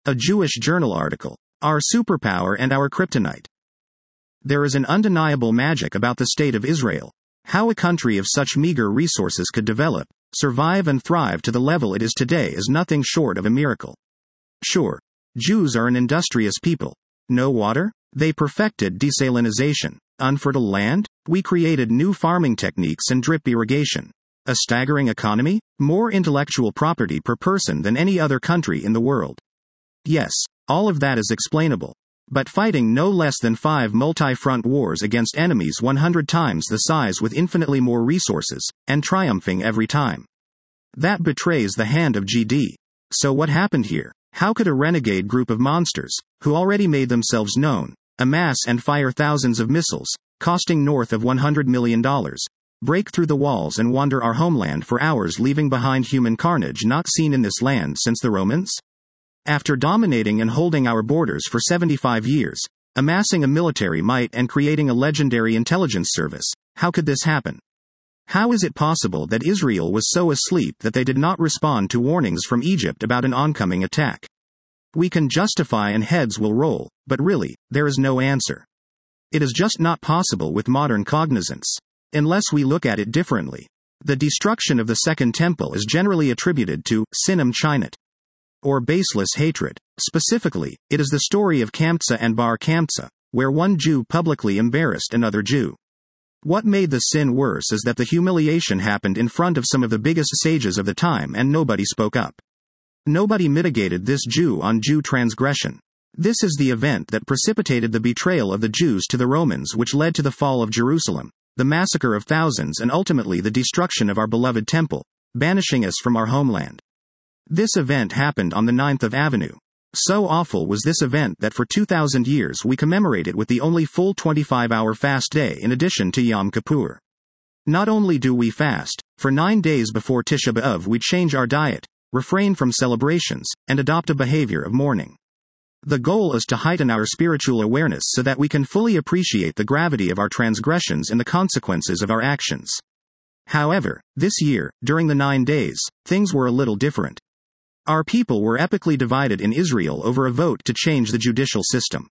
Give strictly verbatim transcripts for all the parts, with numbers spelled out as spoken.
A Jewish journal article. Our superpower and our kryptonite. There is an undeniable magic about the state of Israel. How a country of such meager resources could develop, survive and thrive to the level it is today is nothing short of a miracle. Sure, Jews are an industrious people. No water? They perfected desalinization. Unfertile land? We created new farming techniques and drip irrigation. A staggering economy? More intellectual property per person than any other country in the world. Yes, all of that is explainable. But fighting no less than five multi-front wars against enemies one hundred times the size with infinitely more resources, and triumphing every time. That betrays the hand of G D. So what happened here? How could a renegade group of monsters, who already made themselves known, amass and fire thousands of missiles, costing north of one hundred million dollars, break through the walls and wander our homeland for hours, leaving behind human carnage not seen in this land since the Romans? After dominating and holding our borders for seventy-five years, amassing a military might and creating a legendary intelligence service, how could this happen? How is it possible that Israel was so asleep that they did not respond to warnings from Egypt about an oncoming attack? We can justify and heads will roll, but really, there is no answer. It is just not possible with modern cognizance. Unless we look at it differently. The destruction of the Second Temple is generally attributed to Sinam Chinat, or baseless hatred. Specifically, it is the story of Kamsa and Bar Kamsa, where one Jew publicly embarrassed another Jew. What made the sin worse is that the humiliation happened in front of some of the biggest sages of the time and nobody spoke up. Nobody mitigated this Jew-on-Jew transgression. This is the event that precipitated the betrayal of the Jews to the Romans, which led to the fall of Jerusalem, the massacre of thousands, and ultimately the destruction of our beloved temple, banishing us from our homeland. This event happened on the ninth of Avenue. So awful was this event that for two thousand years we commemorate it with the only full twenty-five hour fast day in addition to Yom Kippur. Not only do we fast, for nine days before Tisha B'Av we change our diet, refrain from celebrations, and adopt a behavior of mourning. The goal is to heighten our spiritual awareness so that we can fully appreciate the gravity of our transgressions and the consequences of our actions. However, this year, during the nine days, things were a little different. Our people were epically divided in Israel over a vote to change the judicial system.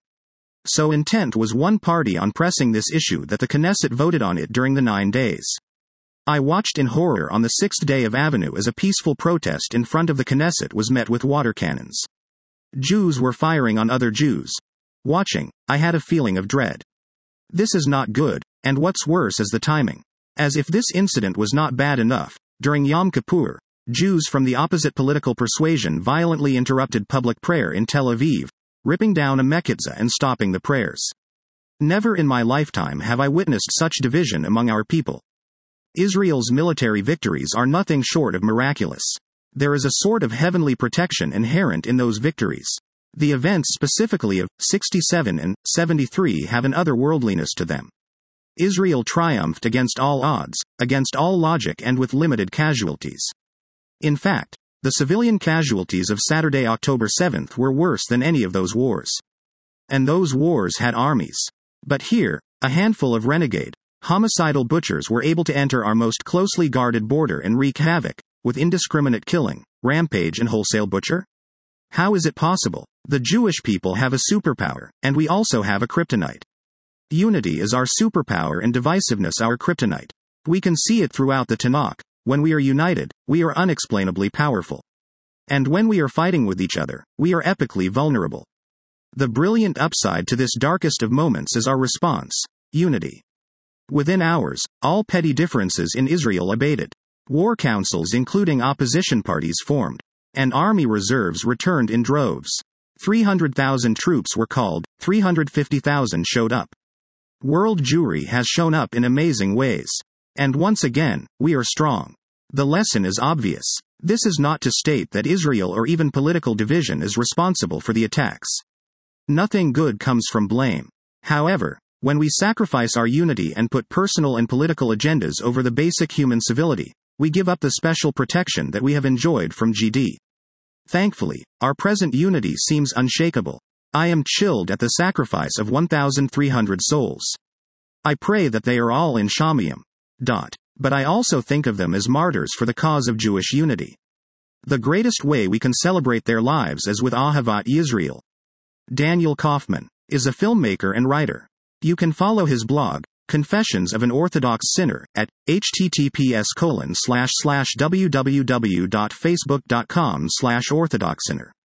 So intent was one party on pressing this issue that the Knesset voted on it during the nine days. I watched in horror on the sixth day of Avenue as a peaceful protest in front of the Knesset was met with water cannons. Jews were firing on other Jews. Watching, I had a feeling of dread. This is not good, and what's worse is the timing. As if this incident was not bad enough, during Yom Kippur, Jews from the opposite political persuasion violently interrupted public prayer in Tel Aviv, ripping down a mekhitzah and stopping the prayers. Never in my lifetime have I witnessed such division among our people. Israel's military victories are nothing short of miraculous. There is a sort of heavenly protection inherent in those victories. The events specifically of sixty-seven and seventy-three have an otherworldliness to them. Israel triumphed against all odds, against all logic, and with limited casualties. In fact, the civilian casualties of Saturday, October seventh were worse than any of those wars. And those wars had armies. But here, a handful of renegade, homicidal butchers were able to enter our most closely guarded border and wreak havoc, with indiscriminate killing, rampage, and wholesale butcher? How is it possible? The Jewish people have a superpower, and we also have a kryptonite. Unity is our superpower and divisiveness our kryptonite. We can see it throughout the Tanakh. When we are united, we are unexplainably powerful. And when we are fighting with each other, we are epically vulnerable. The brilliant upside to this darkest of moments is our response: unity. Within hours, all petty differences in Israel abated. War councils including opposition parties formed. And army reserves returned in droves. three hundred thousand troops were called, three hundred fifty thousand showed up. World Jewry has shown up in amazing ways. And once again, we are strong. The lesson is obvious. This is not to state that Israel or even political division is responsible for the attacks. Nothing good comes from blame. However, when we sacrifice our unity and put personal and political agendas over the basic human civility, we give up the special protection that we have enjoyed from G D. Thankfully, our present unity seems unshakable. I am chilled at the sacrifice of one thousand three hundred souls. I pray that they are all in Shamayim. Dot. But I also think of them as martyrs for the cause of Jewish unity. The greatest way we can celebrate their lives is with Ahavat Yisrael. Daniel Kaufman is a filmmaker and writer. You can follow his blog, Confessions of an Orthodox Sinner, at https colon slash slash www.facebook.com slash orthodoxsinner.